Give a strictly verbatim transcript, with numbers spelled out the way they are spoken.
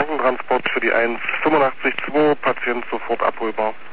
Krankentransport für die eins fünfundachtzig zwei, Patient sofort abholbar.